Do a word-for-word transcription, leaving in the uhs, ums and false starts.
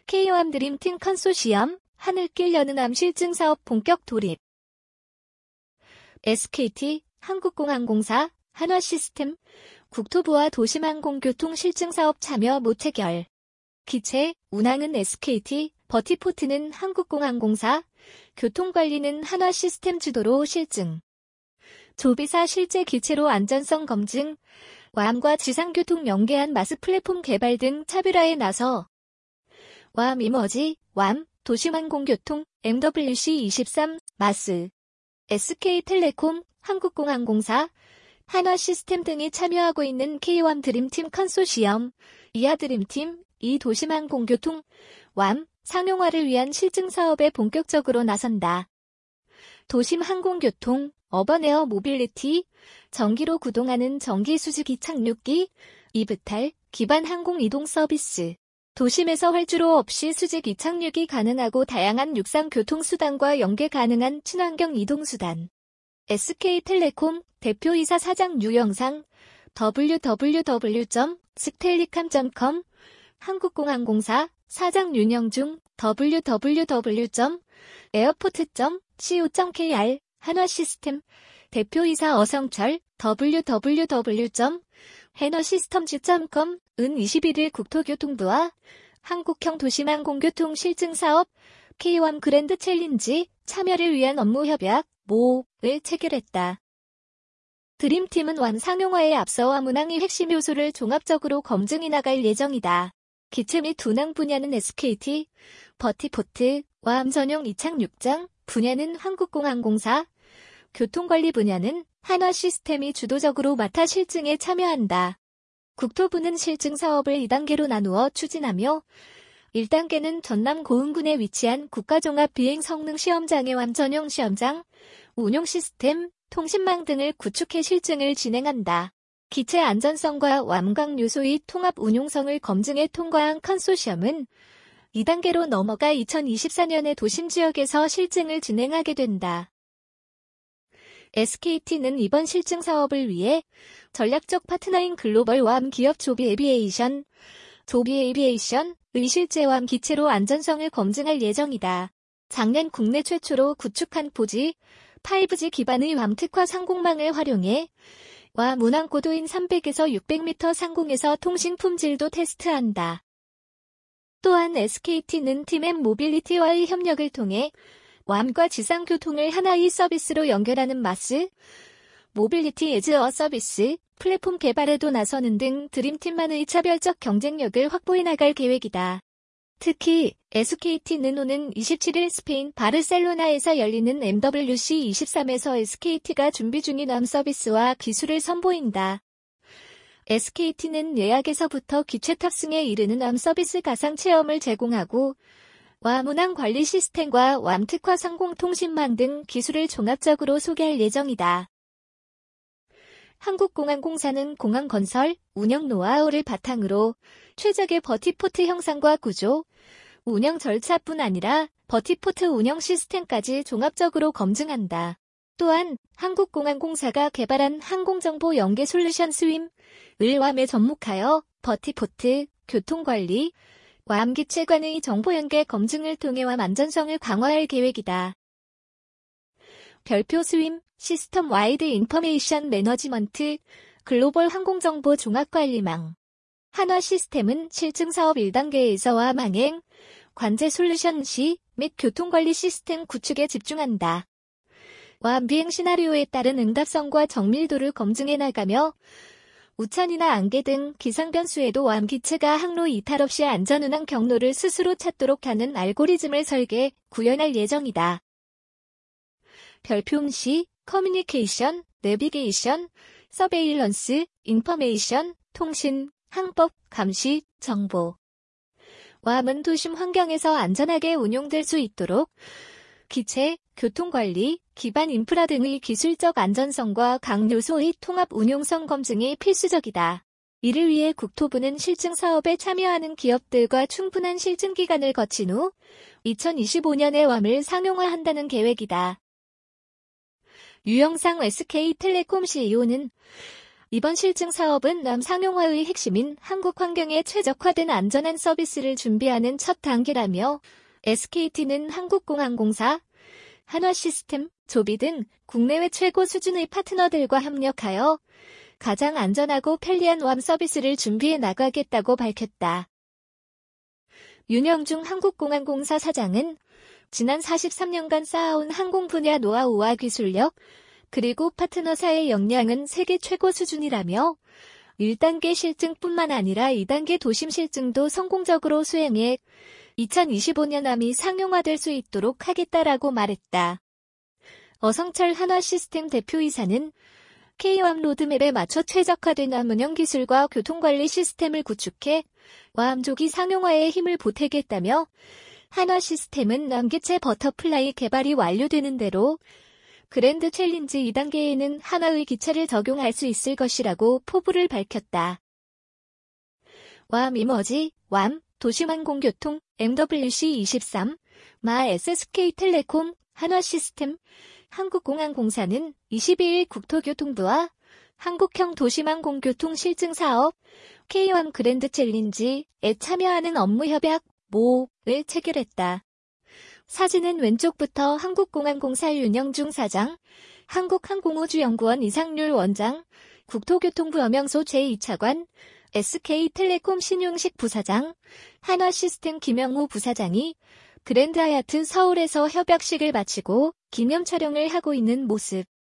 케이오암 드림팀 컨소시엄, 하늘길 여는 암 실증사업 본격 돌입. 에스케이티, 한국공항공사, 한화시스템, 국토부와 도심항공교통 실증사업 참여 모체결. 기체, 운항은 에스케이티, 버티포트는 한국공항공사, 교통관리는 한화시스템 주도로 실증. 조비사 실제 기체로 안전성 검증, 왬과 지상교통 연계한 마스 플랫폼 개발 등 차별화에 나서 왬 이머지, 왬, 도심항공교통, 엠더블유씨 이십삼, 마스, 에스케이텔레콤, 한국공항공사, 한화시스템 등이 참여하고 있는 케이오암 드림팀 컨소시엄, 이하 드림팀, 이 도심항공교통, 왬, 상용화를 위한 실증 사업에 본격적으로 나선다. 도심항공교통, 어번에어 모빌리티, 전기로 구동하는 전기수직이 착륙기, 이브탈, 기반 항공 이동 서비스. 도심에서 활주로 없이 수직 이착륙이 가능하고 다양한 육상 교통수단과 연계 가능한 친환경 이동수단. 에스케이텔레콤 대표이사 사장 유영상, 더블유 더블유 더블유 점 스텔리캄 점 컴, 한국공항공사 사장 윤영중, 더블유 더블유 더블유 점 에어포트 점 씨오 점 케이알, 한화시스템 대표이사 어성철, 더블유 더블유 더블유 점 해너시스템즈 점 컴, 은 이십일일 국토교통부와 한국형 도심항공교통 실증사업, 케이오암 그랜드 챌린지 참여를 위한 업무협약, 모를 체결했다. 드림팀은 왬 상용화에 앞서 왬 운항의 핵심 요소를 종합적으로 검증해 나갈 예정이다. 기체 및 운항 분야는 에스케이티, 버티포트, 왬 전용 이착륙장 분야는 한국공항공사, 교통관리 분야는 한화시스템이 주도적으로 맡아 실증에 참여한다. 국토부는 실증 사업을 이 단계로 나누어 추진하며 일 단계는 전남 고흥군에 위치한 국가종합비행성능시험장의 왬 전용 시험장, 운용 시스템, 통신망 등을 구축해 실증을 진행한다. 기체 안전성과 왬강 요소의 통합 운용성을 검증해 통과한 컨소시엄은 이 단계로 넘어가 이천이십사년에 도심지역에서 실증을 진행하게 된다. 에스케이티는 이번 실증 사업을 위해 전략적 파트너인 글로벌 왬 기업 조비 에비에이션, 조비 에비에이션의 실제 왬 기체로 안전성을 검증할 예정이다. 작년 국내 최초로 구축한 포지, 파이브지 기반의 왬 특화 상공망을 활용해 왬 운항 고도인 삼백에서 육백 미터 상공에서 통신 품질도 테스트한다. 또한 에스케이티는 팀엠 모빌리티와의 협력을 통해 왬과 지상교통을 하나의 서비스로 연결하는 마스, 모빌리티 에즈 어 서비스, 플랫폼 개발에도 나서는 등 드림팀만의 차별적 경쟁력을 확보해 나갈 계획이다. 특히 에스케이티는 오는 이십칠일 스페인 바르셀로나에서 열리는 엠더블유씨 이십삼에서 에스케이티가 준비 중인 왬 서비스와 기술을 선보인다. 에스케이티는 예약에서부터 기체 탑승에 이르는 왬 서비스 가상 체험을 제공하고 왬 운항 관리 시스템과 왬 특화 상공통신망 등 기술을 종합적으로 소개할 예정이다. 한국공항공사는 공항 건설, 운영 노하우를 바탕으로 최적의 버티포트 형상과 구조, 운영 절차뿐 아니라 버티포트 운영 시스템까지 종합적으로 검증한다. 또한 한국공항공사가 개발한 항공정보 연계 솔루션 스윕, 을 왬에 접목하여 버티포트, 교통관리, 왬 기체 간의 정보 연계 검증을 통해 왬 안전성을 강화할 계획이다. 별표 스윕, 시스템 와이드 인포메이션 매너지먼트, 글로벌 항공정보 종합관리망. 한화시스템은 실증사업 일 단계에서 왬 항행, 관제 솔루션 시 및 교통관리 시스템 구축에 집중한다. 왬 비행 시나리오에 따른 응답성과 정밀도를 검증해 나가며 우천이나 안개 등 기상 변수에도 왬 기체가 항로 이탈 없이 안전운항 경로를 스스로 찾도록 하는 알고리즘을 설계, 구현할 예정이다. 별표 음시, 커뮤니케이션, 내비게이션, 서베일런스, 인포메이션, 통신, 항법, 감시, 정보. 왬은 도심 환경에서 안전하게 운용될 수 있도록 기체, 교통관리, 기반 인프라 등의 기술적 안전성과 각 요소의 통합 운용성 검증이 필수적이다. 이를 위해 국토부는 실증 사업에 참여하는 기업들과 충분한 실증 기간을 거친 후 이천이십오년에 왬을 상용화한다는 계획이다. 유영상 에스케이텔레콤 씨이오는 이번 실증 사업은 남상용화의 핵심인 한국 환경에 최적화된 안전한 서비스를 준비하는 첫 단계라며 에스케이티는 한국공항공사, 한화시스템, 조비 등 국내외 최고 수준의 파트너들과 협력하여 가장 안전하고 편리한 왬 서비스를 준비해 나가겠다고 밝혔다. 윤영중 한국공항공사 사장은 지난 사십삼 년간 쌓아온 항공 분야 노하우와 기술력, 그리고 파트너사의 역량은 세계 최고 수준이라며 일 단계 실증뿐만 아니라 이 단계 도심 실증도 성공적으로 수행해 이천이십오 년 왬이 상용화될 수 있도록 하겠다라고 말했다. 어성철 한화시스템 대표이사는 K-왬 로드맵에 맞춰 최적화된 왬 운영 기술과 교통관리 시스템을 구축해 왬 조기 상용화에 힘을 보태겠다며 한화시스템은 왬 기체 버터플라이 개발이 완료되는 대로 그랜드 챌린지 이 단계에는 한화의 기체를 적용할 수 있을 것이라고 포부를 밝혔다. 왬 이머지, 왬, 도심항공교통, 엠더블유씨 이십삼, 마 에스에스케이텔레콤, 한화시스템, 한국공항공사는 이십이 일 국토교통부와 한국형 도심항공교통 실증사업 K-왬 그랜드 챌린지에 참여하는 업무협약 모를 체결했다. 사진은 왼쪽부터 한국공항공사 윤영중 사장, 한국항공우주연구원 이상률 원장, 국토교통부 엄영소 제이 차관, 에스케이텔레콤 신용식 부사장, 한화시스템 김영호 부사장이 그랜드 하얏트 서울에서 협약식을 마치고 기념 촬영을 하고 있는 모습.